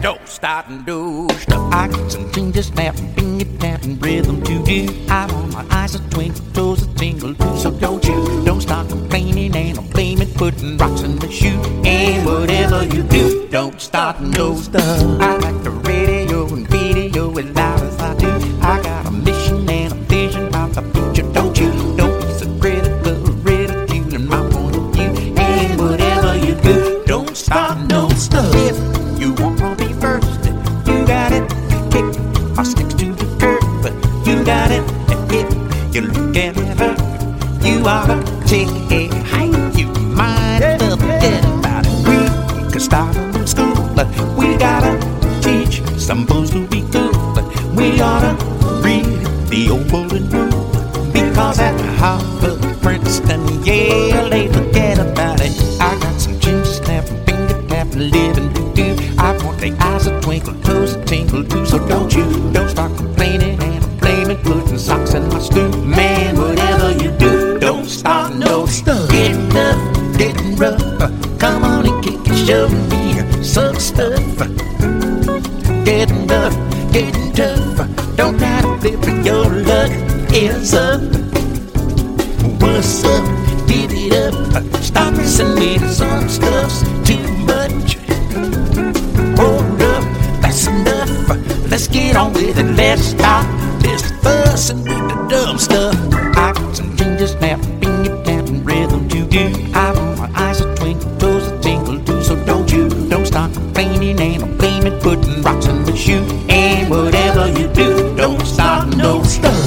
Don't start and do stuff. I got some fingers snapping, finger tapping, rhythm to do. I want my eyes a twinkle, toes a tingle too. So don't start complaining and I'm blaming, putting rocks in the shoe. And whatever you do, don't start no stuff. I like the radio and video as loud as I do. I got a mission and a vision about the future. Don't be so critical, ridiculing my point of view. And whatever you do, don't start no stuff. If you want to be first, you got it. Kick our sticks to the curb, but you got it. And if you look at her, you ought to take a hike. You might as well forget about it. We could start in school, but we gotta teach some fools to be cool. But we ought to read the old golden rule, because at Harvard, Princeton, Yale, they forget about it. I got some ginger snapping, finger tapping, living to do. I want their eyes a twinkle, toes a tingle too. So don't start complaining and I'm blaming, putting socks in my stew. Man, whatever you do, don't start no stuff. Getting tough, getting rough, come on and kick and shove me some stuff. Getting rough, getting tough, don't try to flip it, your luck is up. What's up? Give it up. Stop listening to some stuff's too much. Hold up, that's enough. Let's get on with it. Let's stop this fussing with the dumb stuff. I got some ginger snapping, finger tapping, rhythm to do. I want my eyes a twinkle, toes a tingle too. So don't start complaining and I'm blaming, putting rocks in the shoe. And whatever you do, don't start no stuff.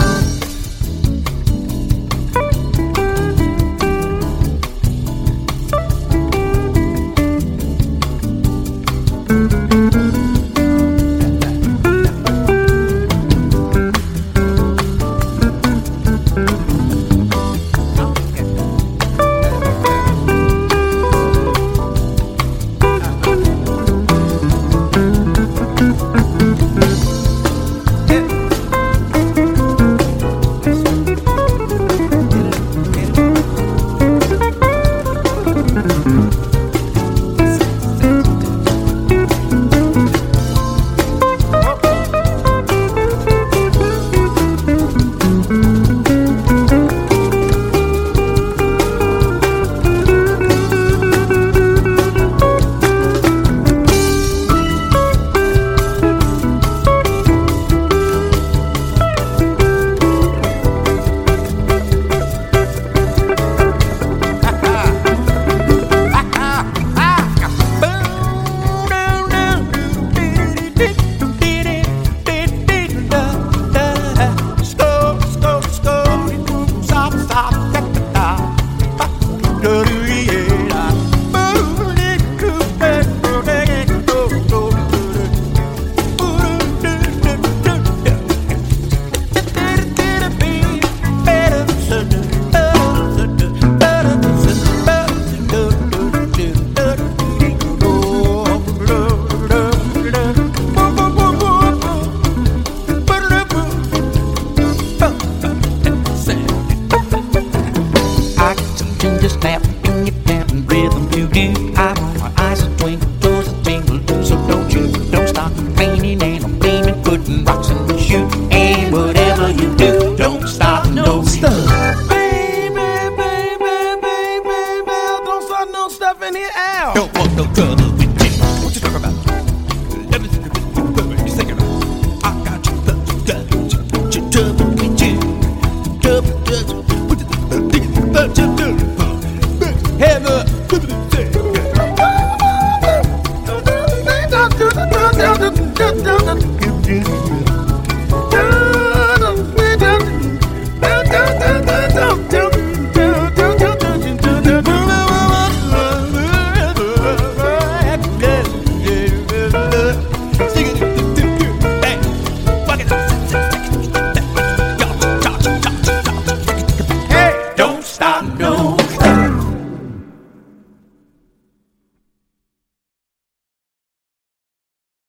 Don't want no trouble with you. What you talking about? You singing I got you trouble with you. Trouble with you. Head up.